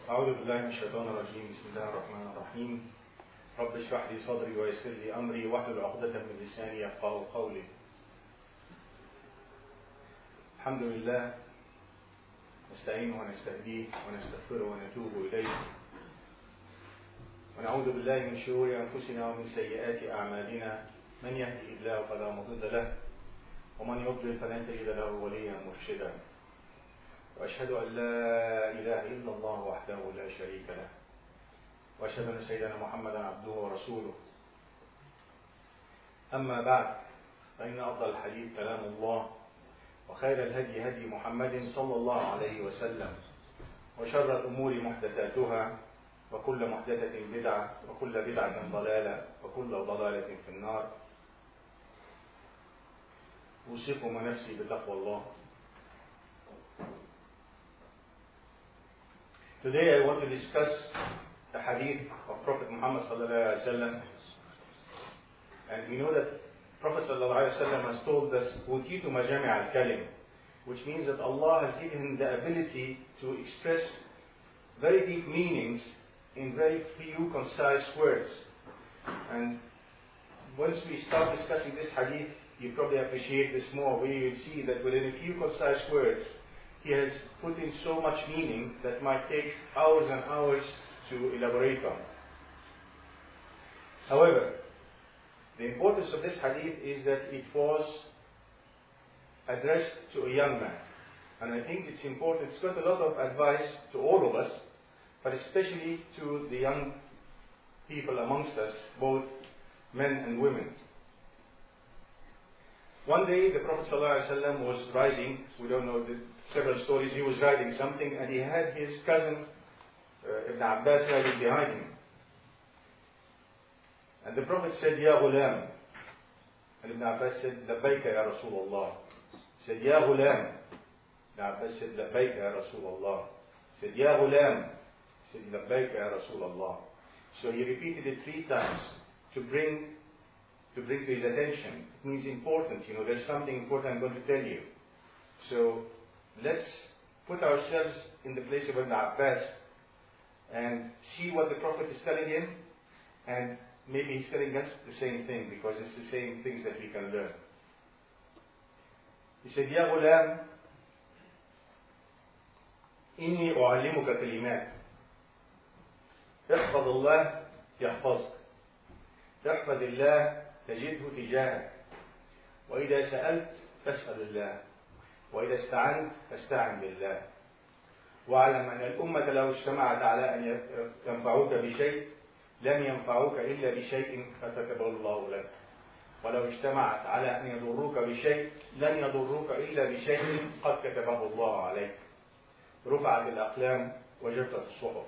أعوذ بالله من الشيطان الرجيم. بسم الله الرحمن الرحيم. رب اشرح لي صدري ويسر لي أمري واحلل عقدة من لساني يفقهوا قولي. الحمد لله نستعينه ونستهديه ونستغفره ونتوب إليه ونعوذ بالله من شرور أنفسنا ومن سيئات أعمالنا. من يهده الله فلا مضل له ومن يضلل فلن تجد له وليا مرشدا. وأشهد أن لا إله إلا الله وحده لا شريك له وأشهد أن سيدنا محمدا عبده ورسوله. أما بعد، فإن أفضل الحديث كلام الله، وخير الهدي هدي محمد صلى الله عليه وسلم، وشر الأمور محدثاتها، وكل محدثة بدعة، وكل بدعة ضلالة، وكل ضلالة في النار. أوصيكم ونفسي بتقوى الله. Today I want to discuss the hadith of Prophet Muhammad sallallahu alaihi wasallam, and we know that Prophet sallallahu alaihi wasallam has told us, "Utitu majami' al-kalim," which means that Allah has given him the ability to express very deep meanings in very few concise words. And once we start discussing this hadith, you probably appreciate this more, where you will see that within a few concise words, he has put in so much meaning that might take hours and hours to elaborate on. However, the importance of this hadith is that it was addressed to a young man. And I think it's important, it's got a lot of advice to all of us, but especially to the young people amongst us, both men and women. One day the Prophet ﷺ was riding, we don't know the several stories, he was riding something and he had his cousin Ibn Abbas riding behind him. And the Prophet said, "Ya ghulam." And Ibn Abbas said, "Labbayka ya Rasulullah." He said, "Ya ghulam." Ibn Abbas said, "Labbayka ya Rasulullah." He said, "Ya ghulam." He said, "Labbayka ya Rasulullah." So he repeated it 3 times to bring to his attention. It means important, there's something important I'm going to tell you. So let's put ourselves in the place of Ibn Abbas and see what the Prophet is telling him, and maybe he's telling us the same thing, because it's the same things that we can learn. He said, "Ya ghulam, inni u'allimuka kalimat. احفظ الله يحفظك. تحفظ الله تجده تجاهك. وإذا سألت فاسأل الله. وإذا استعنت فاستعن بالله. واعلم أن الأمة لو اجتمعت على أن ينفعوك بشيء لم ينفعوك إلا بشيء كتبه الله لك. ولو اجتمعت على أن يضروك بشيء لن يضروك إلا بشيء قد كتبه الله عليك. رفعت الأقلام وجفت الصحف."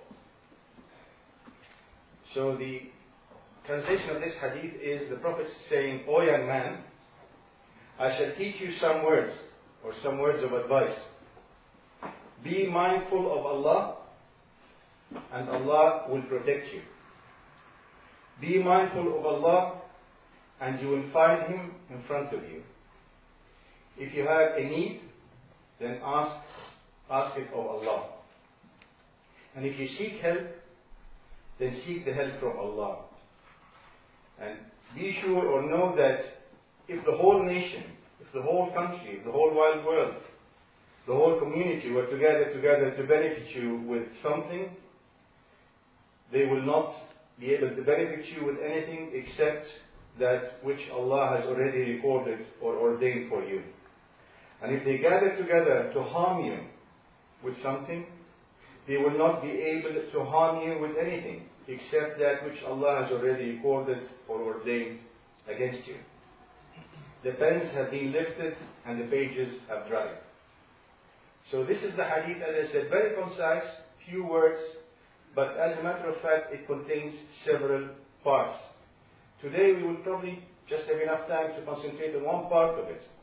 So the translation of this hadith is the Prophet saying, "O young man, I shall teach you some words, or some words of advice. Be mindful of Allah, and Allah will protect you. Be mindful of Allah, and you will find Him in front of you. If you have a need, then ask it of Allah. And if you seek help, then seek the help from Allah. And be sure or know that if the whole nation, if the whole country, if the whole wide world, the whole community were to gather together to benefit you with something, they will not be able to benefit you with anything except that which Allah has already recorded or ordained for you. And if they gather together to harm you with something, they will not be able to harm you with anything except that which Allah has already recorded or ordained against you. The pens have been lifted and the pages have dried." So this is the hadith, as I said, very concise, few words, but as a matter of fact, it contains several parts. Today we will probably just have enough time to concentrate on one part of it.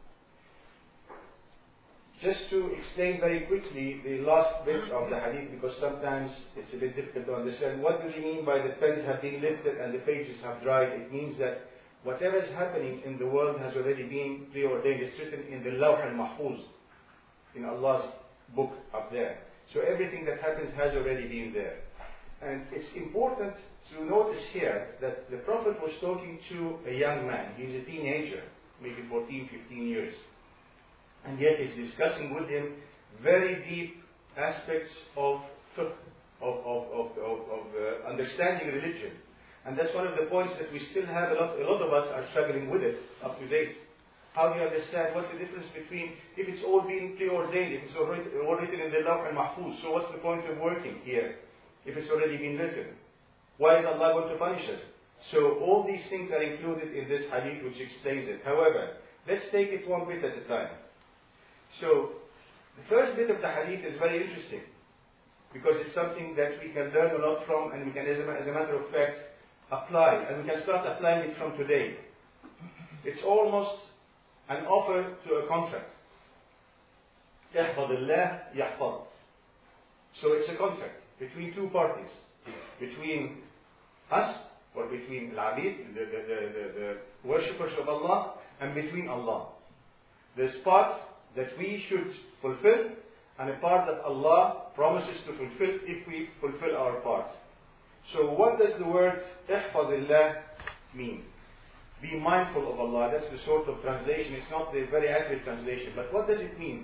Just to explain very quickly the last bit of the hadith, because sometimes it's a bit difficult to understand. What do we mean by the pens have been lifted and the pages have dried? It means that whatever is happening in the world has already been preordained. It's written in the Lawh al-Mahfuz, in Allah's book up there. So everything that happens has already been there. And it's important to notice here that the Prophet was talking to a young man. He's a teenager, maybe 14, 15 years. And yet he's discussing with him very deep aspects of fiqh, of understanding religion. And that's one of the points that we still have, a lot of us are struggling with it up to date. How do you understand what's the difference between, if it's all been preordained, if it's all written in the Lawh al-Mahfuz, so what's the point of working here if it's already been written? Why is Allah going to punish us? So all these things are included in this hadith which explains it. However, let's take it one bit at a time. So the first bit of the hadith is very interesting because it's something that we can learn a lot from, and we can, as a matter of fact, apply, and we can start applying it from today. It's almost an offer to a contract. يحفظ الله يحفظ. So it's a contract between two parties, between us, or between al-abid, the worshippers of Allah, and between Allah. There's part that we should fulfill, and a part that Allah promises to fulfill if we fulfill our part. So what does the word احفظ الله mean? Be mindful of Allah. That's the sort of translation. It's not the very accurate translation. But what does it mean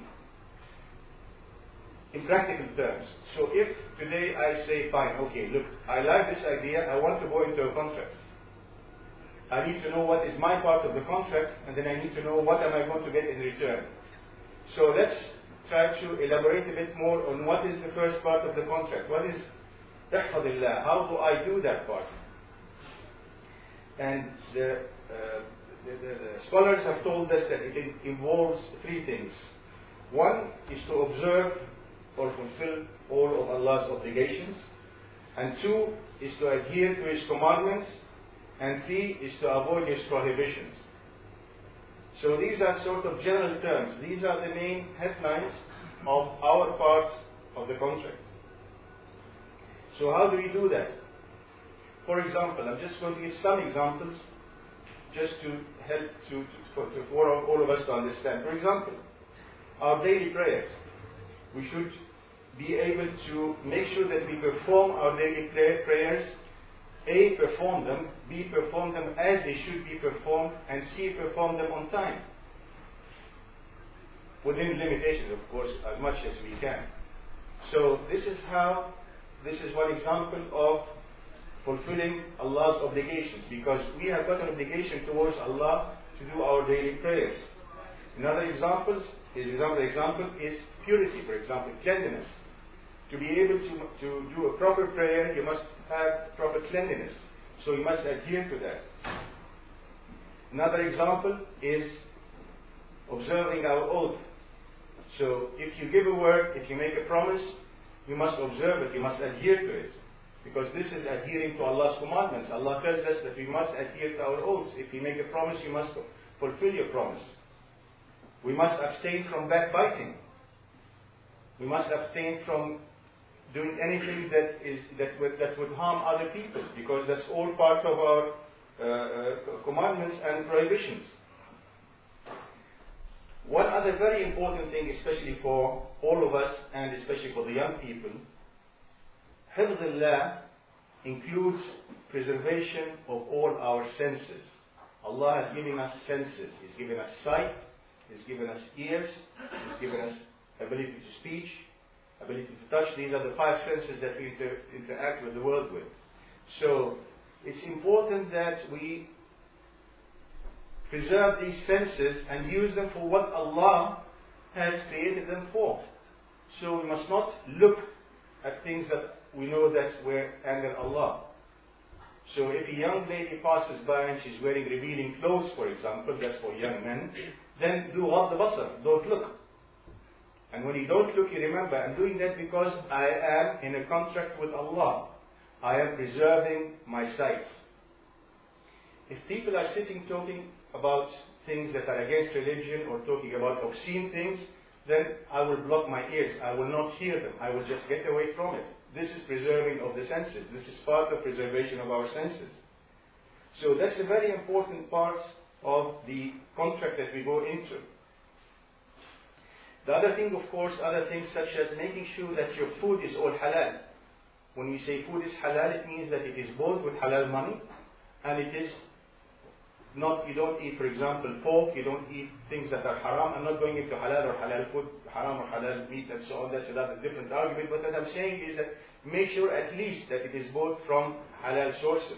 in practical terms? So if today I say, fine, okay, look, I like this idea, I want to go into a contract. I need to know what is my part of the contract, and then I need to know what am I going to get in return. So let's try to elaborate a bit more on what is the first part of the contract. What is احفظ الله? How do I do that part? And the scholars have told us that it involves three things. One is to observe or fulfill all of Allah's obligations. And two is to adhere to His commandments. And three is to avoid His prohibitions. So these are sort of general terms. These are the main headlines of our part of the contract. So how do we do that? For example, I'm just going to give some examples just to help for all of us to understand. For example, our daily prayers. We should be able to make sure that we perform our daily prayers. A, perform them. B, perform them as they should be performed. And C, perform them on time. Within limitations, of course, as much as we can. So this is one example of fulfilling Allah's obligations, because we have got an obligation towards Allah to do our daily prayers. Another example is purity, for example, cleanliness. To be able to do a proper prayer, you must have proper cleanliness. So you must adhere to that. Another example is observing our oath. So if you give a word, if you make a promise, you must observe it, you must adhere to it. Because this is adhering to Allah's commandments. Allah tells us that we must adhere to our oaths. If you make a promise, you must fulfill your promise. We must abstain from backbiting. We must abstain from doing anything that would harm other people, because that's all part of our commandments and prohibitions. One other very important thing, especially for all of us and especially for the young people, حفظ الله includes preservation of all our senses. Allah has given us senses. He's given us sight, He's given us ears, He's given us ability to speech, ability to touch. These are the five senses that we interact with the world with. So it's important that we preserve these senses and use them for what Allah has created them for. So we must not look at things that we know that will anger Allah. So if a young lady passes by and she's wearing revealing clothes, for example, that's for young men, then do غض البصر, don't look. And when you don't look, you remember, I'm doing that because I am in a contract with Allah. I am preserving my sight. If people are sitting talking about things that are against religion or talking about obscene things, then I will block my ears. I will not hear them. I will just get away from it. This is preserving of the senses. This is part of preservation of our senses. So that's a very important part of the contract that we go into. The other thing, of course, other things such as making sure that your food is all halal. When we say food is halal, it means that it is bought with halal money, and it is not, you don't eat, for example, pork, you don't eat things that are haram. I'm not going into halal or halal food, haram or halal meat and so on. That's another different argument. But what I'm saying is that make sure at least that it is bought from halal sources.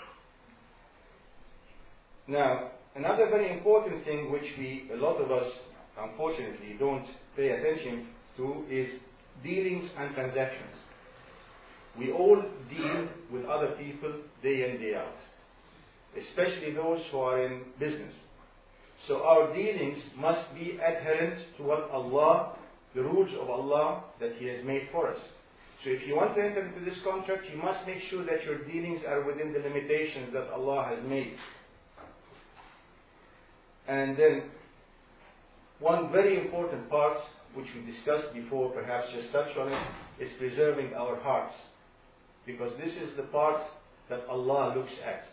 Now, another very important thing which a lot of us, unfortunately, don't pay attention to is dealings and transactions. We all deal with other people day in, day out, especially those who are in business. So our dealings must be adherent to what Allah, the rules of Allah that He has made for us. So if you want to enter into this contract, you must make sure that your dealings are within the limitations that Allah has made. And then, one very important part, which we discussed before, perhaps just touch on it, is preserving our hearts. Because this is the part that Allah looks at.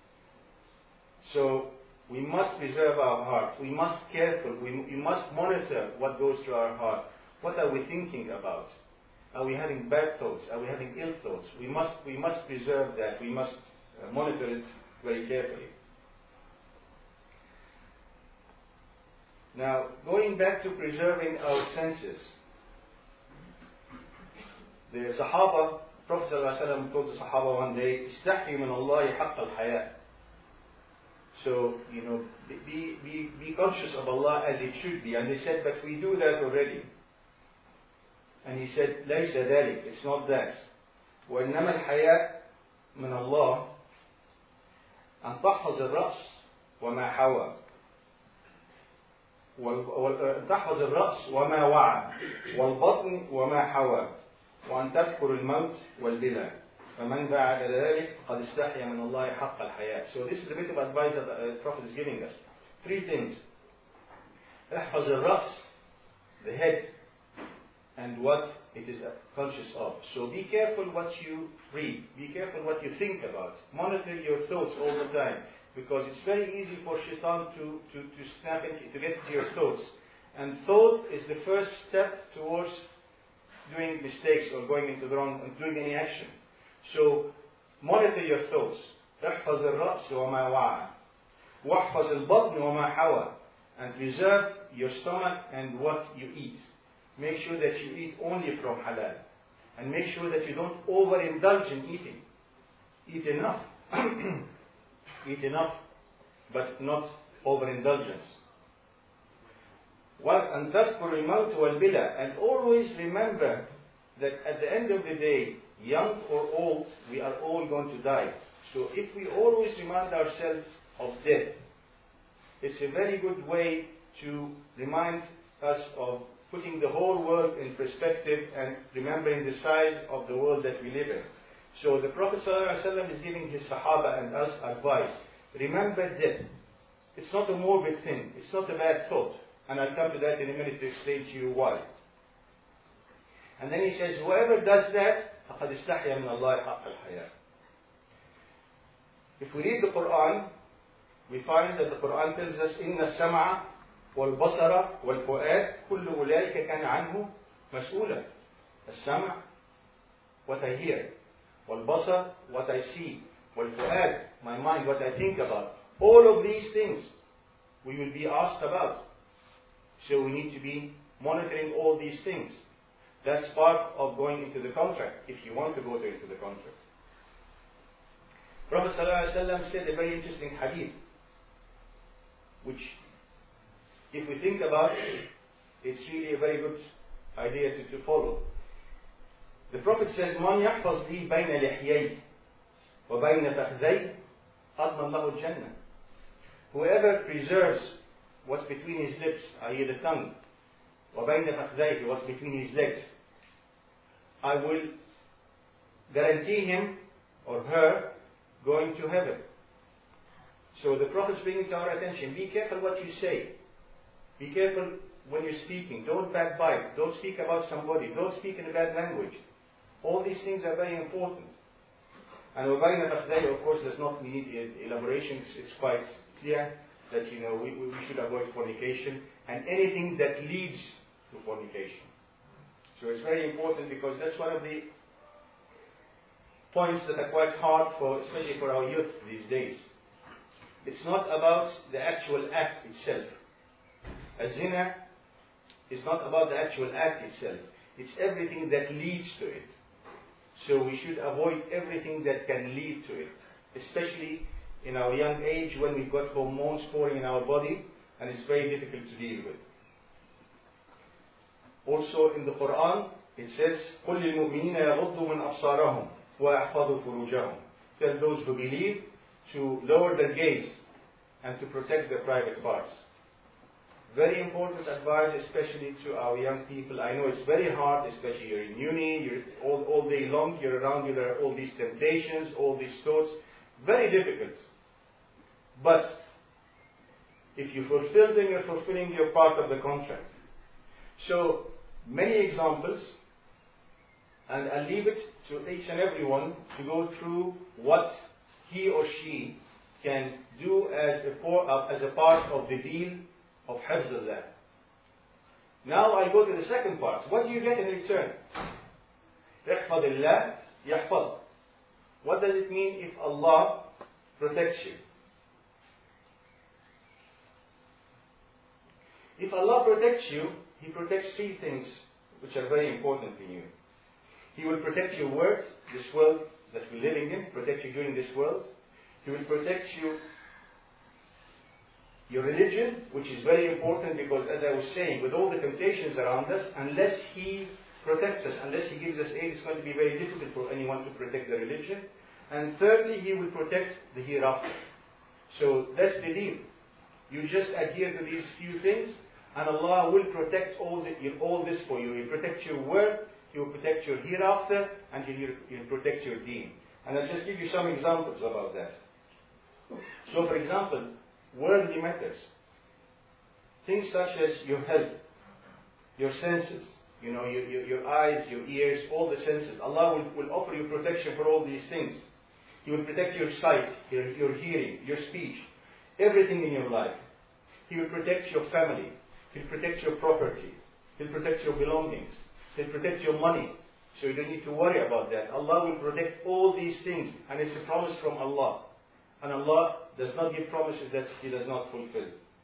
So, we must preserve our hearts. We must be careful. We must monitor what goes through our heart. What are we thinking about? Are we having bad thoughts? Are we having ill thoughts? We must preserve that. We must monitor it very carefully. Now, going back to preserving our senses, the Sahaba, Prophet ﷺ told the Sahaba one day, "Istahyi min Allahi haqq al-haya." So, be conscious of Allah as it should be. And they said, but we do that already. And he said, ليس ذلك, it's not that. وإنما الحياء من الله أن تحفظ الرأس وما حوى. تحفظ الرأس وما وعى والبطن وما حوى وأن تذكر الموت والبلى فمن بعد ذلك قد استحيا من الله حق الحياة. So this is a bit of advice that the Prophet is giving us. 3 things. احفظ الرأس, the head, and what it is conscious of. So be careful what you read. Be careful what you think about. Monitor your thoughts all the time. Because it's very easy for shaitan to snap into, to get into your thoughts. And thought is the first step towards doing mistakes or going into the wrong and doing any action. So monitor your thoughts. احفظ الرأس وما وعى واحفظ البطن وما حوى, and preserve your stomach and what you eat. Make sure that you eat only from halal, and make sure that you don't overindulge in eating. Eat enough. Eat enough, but not overindulgence. And تذكر الموت والبلى, and always remember that at the end of the day, young or old, we are all going to die. So if we always remind ourselves of death, it's a very good way to remind us of putting the whole world in perspective and remembering the size of the world that we live in. So the Prophet ﷺ is giving his Sahaba and us advice. Remember death. It's not a morbid thing. It's not a bad thought. And I'll come to that in a minute to explain to you why. And then he says, whoever does that, فَقَدْ اسْتَحْيَا مِنَ اللَّهِ حَقَّ الْحَيَاءِ. If we read the Quran, we find that the Quran tells us, إِنَّ السَّمْعَ وَالْبَصَرَ وَالْفُؤَادِ كُلُّ أُولَٰئِكَ كَانَ عَنْهُ مَسْئُولًا. السَّمْعَ, what I hear. وَالْبَصَرَ, what I see. وَالْفُؤَادِ, my mind, what I think about. All of these things we will be asked about. So we need to be monitoring all these things. That's part of going into the contract, if you want to go into the contract. Prophet ﷺ said a very interesting hadith, which, if we think about it, it's really a very good idea to follow. The Prophet says, مَنْ يَحْفَظْ لِي بَيْنَ لِحْيَيْهِ وَبَيْنَ فَخْذَيْهِ أَضْمَنْ لَهُ الْجَنَّةِ. Whoever preserves what's between his lips, i.e. the tongue, وَبَيْنَ فَخْذَيْهِ, what's between his legs, I will guarantee him or her going to heaven. So the Prophet is bringing to our attention, be careful what you say. Be careful when you're speaking. Don't backbite. Don't speak about somebody. Don't speak in a bad language. All these things are very important. And وَبَيْنَ فَخْذَيْهِ, of course, does not need elaborations. It's quite clear that we should avoid fornication and anything that leads to fornication. So it's very important because that's one of the points that are quite hard for, especially for our youth these days. It's not about the actual act itself. A zina is not about the actual act itself. It's everything that leads to it. So we should avoid everything that can lead to it, especially in our young age when we've got hormones pouring in our body and it's very difficult to deal with. Also in the Quran, it says, قُلْ لِلْمُؤْمِنِينَ يَغُضُّوا مِنْ أَبْصَارَهُمْ وَيَحْفَظُوا فُرُوجَهُم. Tell those who believe to lower their gaze and to protect their private parts. Very important advice, especially to our young people. I know it's very hard, especially you're in uni, you're all day long, you're around you, there are all these temptations, all these thoughts. Very difficult. But if you fulfill them, you're fulfilling your part of the contract. So, many examples, and I'll leave it to each and every one to go through what he or she can do as a part of the deal of Hifzullah. Now I go to the second part. What do you get in return? احفظ الله يحفظ. What does it mean if Allah protects you? If Allah protects you, He protects three things which are very important in you. He will protect your words, this world that we're living in, protect you during this world. He will protect you, your religion, which is very important because, as I was saying, with all the temptations around us, unless He protects us, unless He gives us aid, it's going to be very difficult for anyone to protect their religion. And thirdly, He will protect the hereafter. So that's the deal. You just adhere to these few things, and Allah will protect all this for you. He'll protect your word, He will protect your hereafter, and He'll protect your deen. And I'll just give you some examples about that. So, for example, worldly matters. Things such as your health, your senses, your eyes, your ears, all the senses. Allah will offer you protection for all these things. He will protect your sight, your hearing, your speech, everything in your life. He will protect your family. He'll protect your property. He'll protect your belongings. He'll protect your money. So you don't need to worry about that. Allah will protect all these things. And it's a promise from Allah. And Allah does not give promises that He does not fulfill.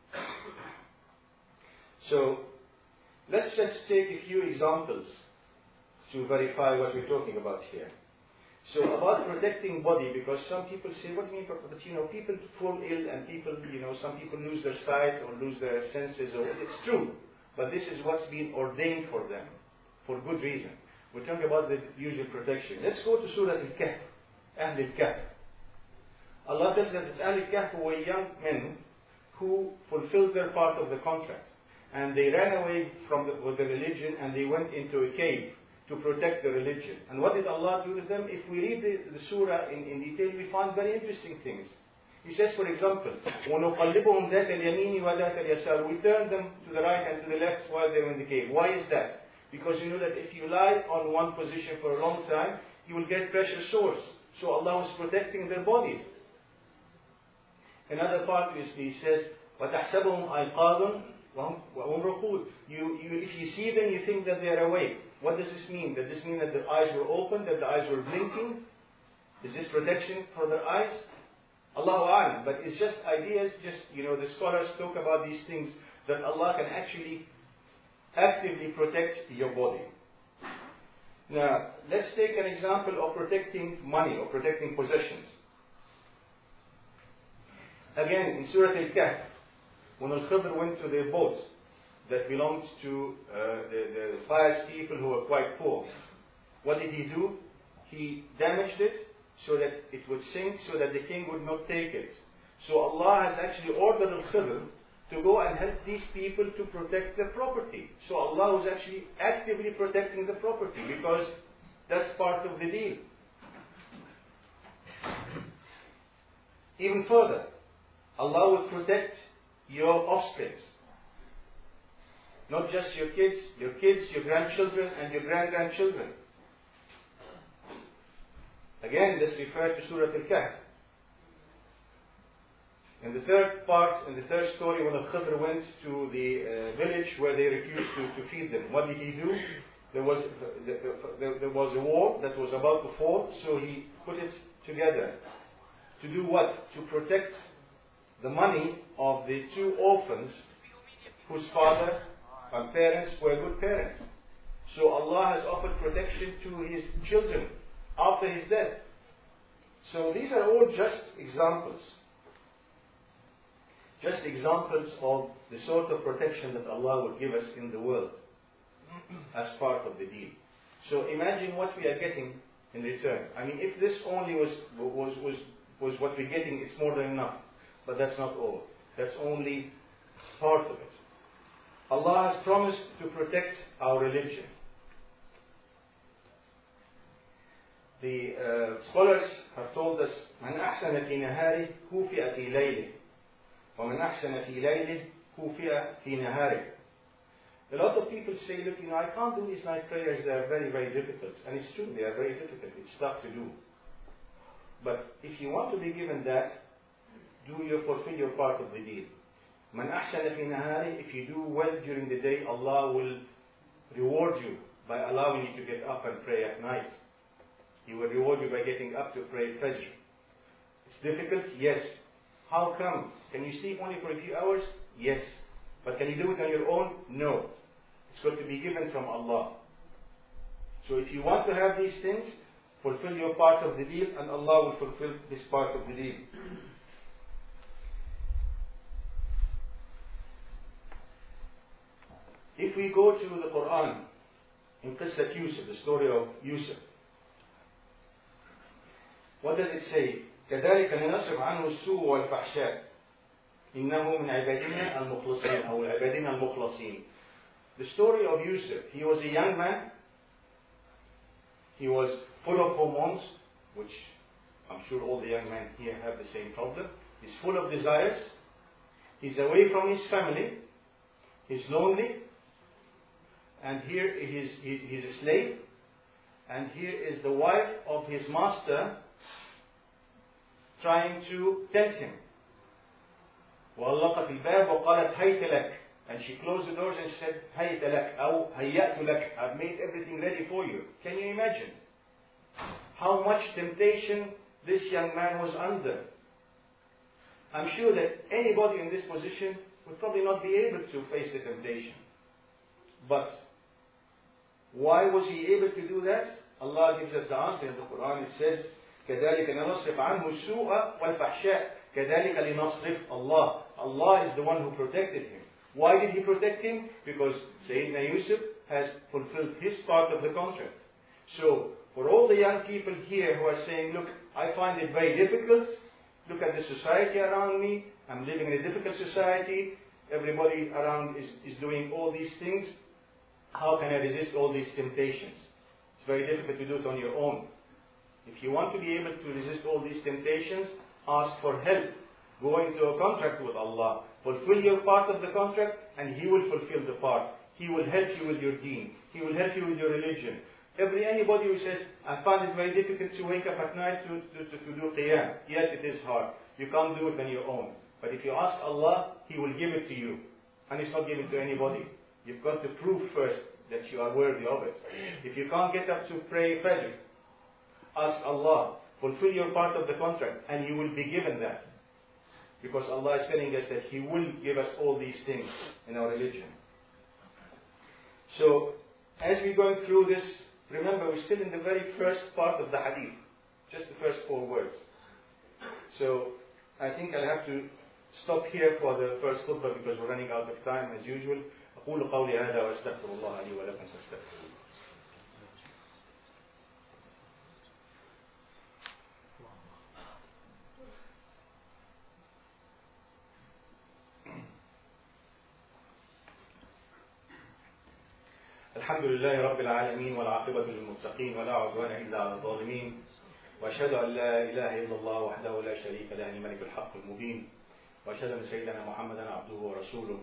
So, let's just take a few examples to verify what we're talking about here. So, about protecting body, because some people say, what do you mean? But people fall ill and people, some people lose their sight or lose their senses. It's true. But this is what's been ordained for them, for good reason. We're talking about the usual protection. Let's go to Surah Al-Kahf, Ahl Al-Kahf. Allah tells us that Ahl Al-Kahf were young men who fulfilled their part of the contract. And they ran away with the religion and they went into a cave to protect the religion. And what did Allah do with them? If we read the surah in detail, we find very interesting things. He says, for example, وَنُقَلِّبُهُمْ ذَاتَ الْيَمِينِ وَذَاتَ الْيَسَارِ. We turn them to the right and to the left while they were in the cave. Why is that? Because you know that if you lie on one position for a long time, you will get pressure sores. So Allah was protecting their bodies. Another part, he says, وَتَحْسَبُهُمْ أَيْقَاظٌ وَهُمْ رُقُودٌ. If you see them, you think that they are awake. What does this mean? Does this mean that their eyes were open, that the eyes were blinking? Is this protection for their eyes? Allahu A'lam. But it's just ideas, the scholars talk about these things, that Allah can actually actively protect your body. Now, let's take an example of protecting money or protecting possessions. Again, in Surah Al-Kahf, when Al-Khidr went to their boat that belonged to the pious people who were quite poor, what did he do? He damaged it so that it would sink, so that the king would not take it. So Allah has actually ordered Al-Khidr to go and help these people to protect their property. So Allah was actually actively protecting the property because that's part of the deal. Even further, Allah will protect your offspring. Not just your kids, your grandchildren, and your great-grandchildren. Again, let's refer to Surah Al-Kahf. In the third part, in the third story, when Khidr went to the village where they refused to feed them, what did he do? There was a war that was about to fall, so he put it together. To do what? To protect the money of the two orphans whose father and parents were good parents. So Allah has offered protection to His children after His death. So these are all just examples. Just examples of the sort of protection that Allah would give us in the world as part of the deal. So imagine what we are getting in return. I mean, if this only was what we're getting, it's more than enough. But that's not all. That's only part of it. Allah has promised to protect our religion. The scholars have told us, مَنْ أَحْسَنَ فِي نَهَارِهِ كُوفِئَ فِي لَيْلِهِ وَمَنْ أَحْسَنَ فِي لَيْلِهِ كُوفِئَ فِي نَهَارِهِ. A lot of people say, look, I can't do these night prayers, they are very, very difficult. And it's true, they are very difficult. It's tough to do. But if you want to be given that, fulfill your part of the deal. مَنْ أَحْسَنَ فِي نَهَارِهِ. If you do well during the day, Allah will reward you by allowing you to get up and pray at night. He will reward you by getting up to pray Fajr. It's difficult? Yes. How come? Can you sleep only for a few hours? Yes. But can you do it on your own? No. It's got to be given from Allah. So if you want to have these things, fulfill your part of the deal, and Allah will fulfill this part of the deal. If we go to the Quran, in Qissat Yusuf, the story of Yusuf, what does it say? كذلك لنصرف عنه السوء والفحشاء إنه من عبادنا المخلصين أو عبادنا المخلصين. The story of Yusuf. He was a young man. He was full of hormones, which I'm sure all the young men here have the same problem. He's full of desires. He's away from his family. He's lonely. And here he's a slave. And here is the wife of his master trying to tempt him. وَأَلَّقَتِ الْبَابَ وَقَالَتْ هَيْتَ لَكَ. And she closed the doors and said, هَيْتَ لَكَ أو هَيَّأْتُ لَكَ. I've made everything ready for you. Can you imagine how much temptation this young man was under? I'm sure that anybody in this position would probably not be able to face the temptation. But why was he able to do that? Allah gives us the answer in the Quran. It says, كذلك لنصرف عنه السوء والفحشاء كذلك لنصرف الله. Allah is the one who protected him. Why did He protect him? Because Sayyidina Yusuf has fulfilled his part of the contract. So, for all the young people here who are saying, look, I find it very difficult. Look at the society around me. I'm living in a difficult society. Everybody around is doing all these things. How can I resist all these temptations? It's very difficult to do it on your own. If you want to be able to resist all these temptations, ask for help. Go into a contract with Allah. Fulfill your part of the contract, and He will fulfill the part. He will help you with your deen. He will help you with your religion. Anybody who says, I find it very difficult to wake up at night to do qiyam. Yes, it is hard. You can't do it on your own. But if you ask Allah, He will give it to you. And it's not given to anybody. You've got to prove first that you are worthy of it. If you can't get up to pray Fajr, ask Allah, fulfill your part of the contract, and you will be given that. Because Allah is telling us that He will give us all these things in our religion. So, as we're going through this, remember we're still in the very first part of the hadith. Just the first 4 words. So, I think I'll have to stop here for the first khutbah because we're running out of time as usual. أقول قولي هذا وأستغفر الله لي ولكم فاستغفروه. الحمد لله رب العالمين والعاقبة للمتقين ولا عدوان إلا على الظالمين وأشهد أن لا إله إلا الله وحده لا شريك له الملك الحق المبين وأشهد أن سيدنا محمدا عبده ورسوله.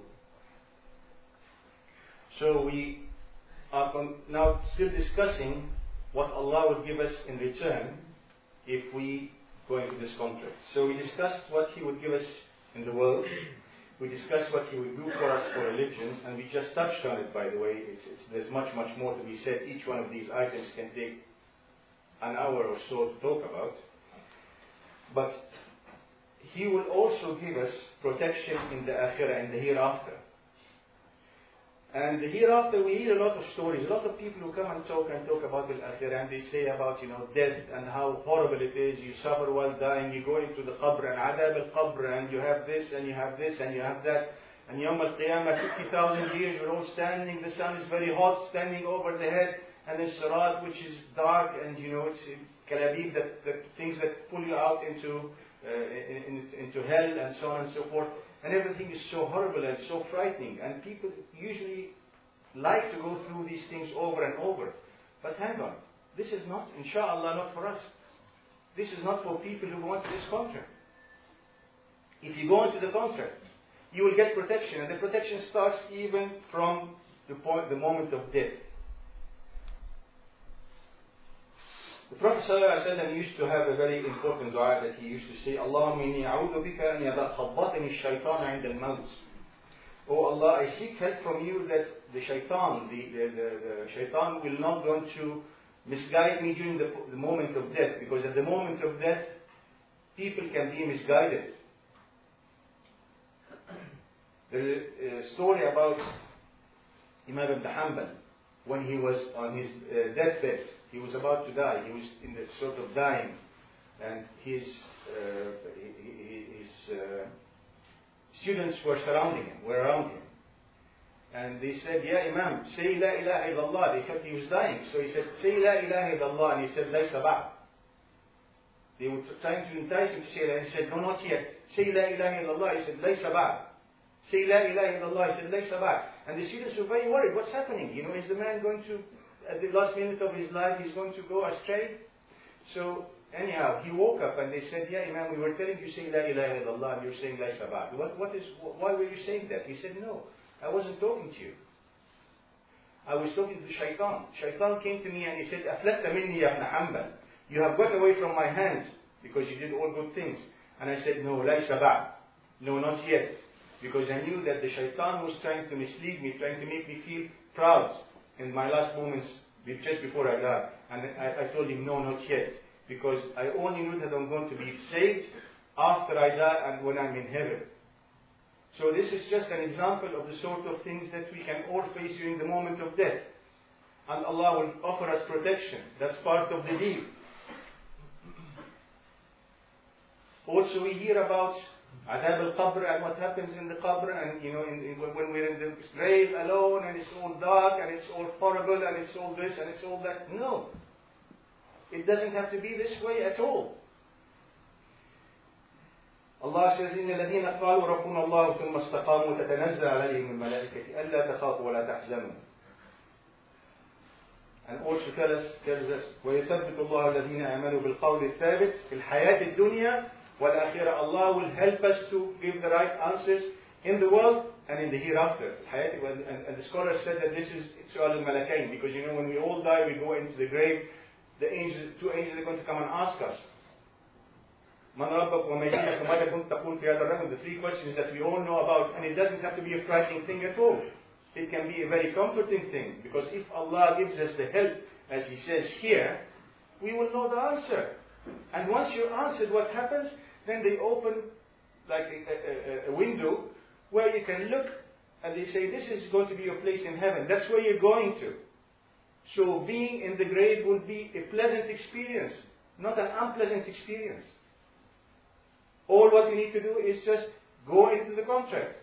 So we are now still discussing what Allah would give us in return if we go into this contract. So we discussed what He would give us in the world. We discussed what He would do for us for religion, and we just touched on it, by the way. There's much more to be said. Each one of these items can take an hour or so to talk about. But He will also give us protection in the akhirah, in the hereafter. And the hereafter, we hear a lot of stories. A lot of people who come and talk about the akhirah, and they say about, death and how horrible it is. You suffer while dying, you go into the qabr, and adab al-qabr, and you have this, and you have this, and you have that. And Yawm al-Qiyamah, 50,000 years, we're all standing, the sun is very hot, standing over the head, and then Sirat, which is dark, and it's kalabib, the things that pull you out into hell, and so on and so forth. And everything is so horrible and so frightening. And people usually like to go through these things over and over. But hang on, this is not, inshallah, not for us. This is not for people who want this contract. If you go into the contract, you will get protection. And the protection starts even from the moment of death. The Prophet ﷺ used to have a very important dua that he used to say, Allahumma inni a'udhu bika an yadakhabbatani ash-shaytan 'inda al-mawt. Oh Allah, I seek help from you that the shaitan, the shaitan will not going to misguide me during the moment of death, because at the moment of death, people can be misguided. There is a story about Imam ibn Hanbal when he was on his deathbed. He was about to die. He was in the sort of dying, and his students were surrounding him, were around him, and they said, "Ya Imam, say la ilaha illallah." They thought he was dying, so he said, "Say la ilaha illallah," and he said, "Laysa ba'd." They were trying to entice him to say that. He said, "No, not yet." Say la ilaha illallah. He said, "Laysa ba'd." Say la ilaha illallah. He said, "Laysa ba'd." And the students were very worried. What's happening? Is the man going to, at the last minute of his life, he's going to go astray? So anyhow, he woke up and they said, "Yeah, Imam, we were telling you say la ilaha illallah and you're saying la sabah. Why were you saying that?" He said, "No, I wasn't talking to you. I was talking to the shaitan. Shaitan came to me and he said, "Aflatta minni ya ibn Hanbal. You have got away from my hands because you did all good things." And I said, "No, la sabah. No, not yet." Because I knew that the shaitan was trying to mislead me, trying to make me feel proud in my last moments, just before I died. And I told him, "No, not yet." Because I only knew that I'm going to be saved after I die and when I'm in heaven. So this is just an example of the sort of things that we can all face during the moment of death. And Allah will offer us protection. That's part of the deal. Also we hear about Adab al-Qabr and what happens in the Qabr, and when we're in the grave alone and it's all dark and it's all horrible and it's all this and it's all that. No. It doesn't have to be this way at all. Allah says, إِنَّ الَّذِينَ قَالُوا رَبُّنَا اللَّهُ ثُمَّ اسْتَقَامُوا تَتَنَزَّلُ عَلَيْهِمُ الْمَلَائِكَةُ أَلَّا تَخَافُوا وَلَا تَحْزَنُوا. And also tells us وَيُثَبِّتُ اللَّهُ الَّذِينَ آمَنُوا بِالْقَوْلِ الثَّابِتِ فِي الْحَيَاةِ الدُّنْيَا وَالْآخِرَةِ. Allah will help us to give the right answers in the world and in the hereafter. And the scholars said that this is Su'al al-Malakain, because when we all die, we go into the grave, the two angels are going to come and ask us, Man rabbak wa mayyidaka ma kunta taqul fi hadha ar-rajul, the three questions that we all know about, and it doesn't have to be a frightening thing at all. It can be a very comforting thing, because if Allah gives us the help, as He says here, we will know the answer. And once you're answered, what happens? Then they open like a window where you can look, and they say, "This is going to be your place in heaven. That's where you're going to." So being in the grave will be a pleasant experience, not an unpleasant experience. All what you need to do is just go into the contract.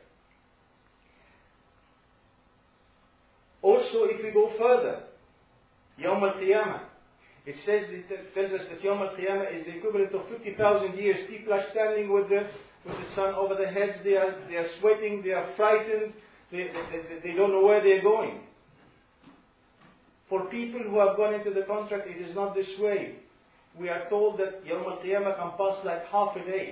Also, if we go further, Yawm al-Qiyamah, it tells us that Yawm al-Qiyamah is the equivalent of 50,000 years. People are standing with the sun over their heads. They are sweating. They are frightened. They don't know where they are going. For people who have gone into the contract, it is not this way. We are told that Yawm al-Qiyamah can pass like half a day.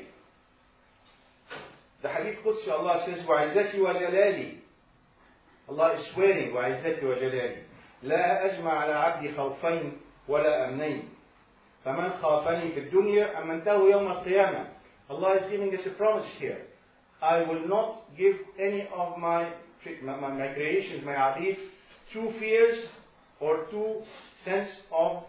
The Hadith Qudsi, Allah says, وَعِزَّتِي وَجَلَالِي. Allah is swearing, وَعِزَّتِي وَجَلَالِي. لَا أَجْمَعَ عَلَى عَبْدِ خَوْفَيْنِ وَلَا أَمْنَيْنِ فَمَنْ خَافَنِي فِي الدُّنْيَا أَمَّنْتَهُ يَوْمَ الْقِيَامَةِ. Allah is giving us a promise here. I will not give any of my creations, my abid, two fears or two sense of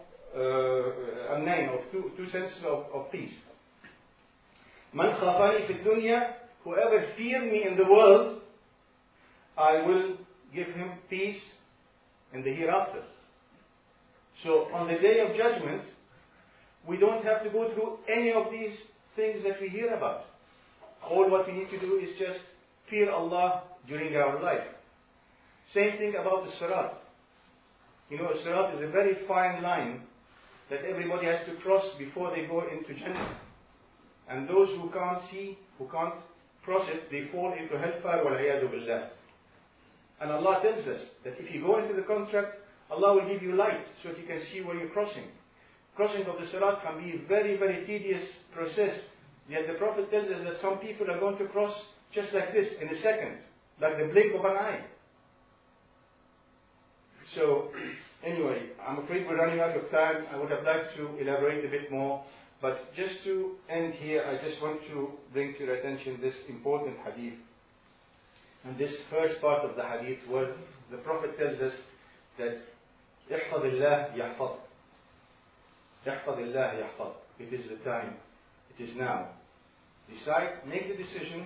two senses of peace. Man khafani fi dunya, whoever feared me in the world, I will give him peace in the hereafter. So on the day of judgment, we don't have to go through any of these things that we hear about. All what we need to do is just fear Allah during our life. Same thing about the Sirat. You know, Sirat is a very fine line that everybody has to cross before they go into Jannah. And those who can't see, who can't cross it, they fall into hellfire, wal-'iyadu billah. And Allah tells us that if you go into the contract, Allah will give you light so that you can see where you're crossing. Crossing of the Sirat can be a very, very tedious process. Yet the Prophet tells us that some people are going to cross just like this in a second, like the blink of an eye. So, anyway, I'm afraid we're running out of time. I would have liked to elaborate a bit more. But just to end here, I just want to bring to your attention this important hadith. And this first part of the hadith where the Prophet tells us that احفظ الله يحفظ. احفظ الله يحفظ. It is the time. It is now. Decide, make the decision.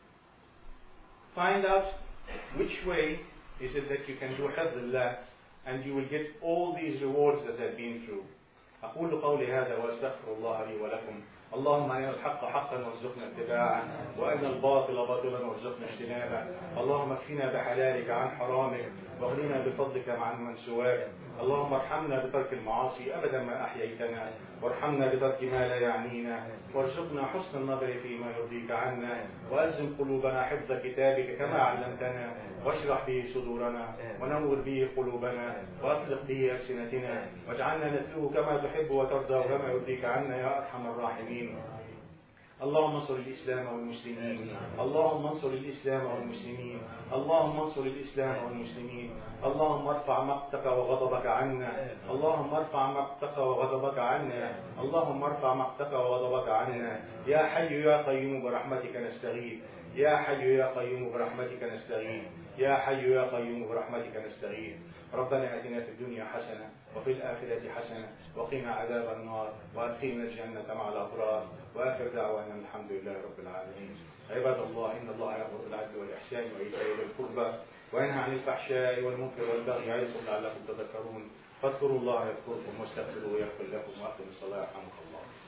Find out which way is it that you can do حفظ الله, and you will get all these rewards that I've been through. أقول قولي هذا وأستغفر الله لي ولكم. اللهم أرنا الحق حقا وارزقنا اتباعه وأرنا الباطل باطلا وارزقنا اجتنابه. اللهم اكفنا بحلالك عن حرامك واغننا بفضلك عن من سواك. اللهم ارحمنا بترك المعاصي أبدا ما أحييتنا، وارحمنا بترك ما لا يعنينا، وارزقنا حسن النظر فيما يرضيك عنا، وألزم قلوبنا حفظ كتابك كما علمتنا، واشرح به صدورنا، ونور به قلوبنا، وأطلق به ألسنتنا، واجعلنا نتلوه كما تحب وترضى وكما يرضيك عنا يا أرحم الراحمين. اللهم انصر الإسلام والمسلمين. اللهم انصر الإسلام والمسلمين. اللهم انصر الإسلام والمسلمين. اللهم ارفع مقتك وغضبك عنا. اللهم ارفع مقتك وغضبك عنا. اللهم ارفع مقتك وغضبك عنا. يا حي يا قيوم برحمتك نستغيث. يا حي يا قيوم برحمتك نستغيث. يا حي يا قيوم برحمتك نستغيث. ربنا آتنا في الدنيا حسنة وفي الآخرة حسنة وقنا عذاب النار وأدخلنا الجنة مع الأبرار. وآخر دعوانا الحمد لله رب العالمين. عباد الله، إن الله يأمر بالعدل والإحسان وإيتاء ذي القربى وينهى عن الفحشاء والمنكر والبغي يعظكم لعلكم تذكرون. فاذكروا الله يذكركم واستغفروه يغفر لكم وأقيموا الصلاة يرحمكم الله.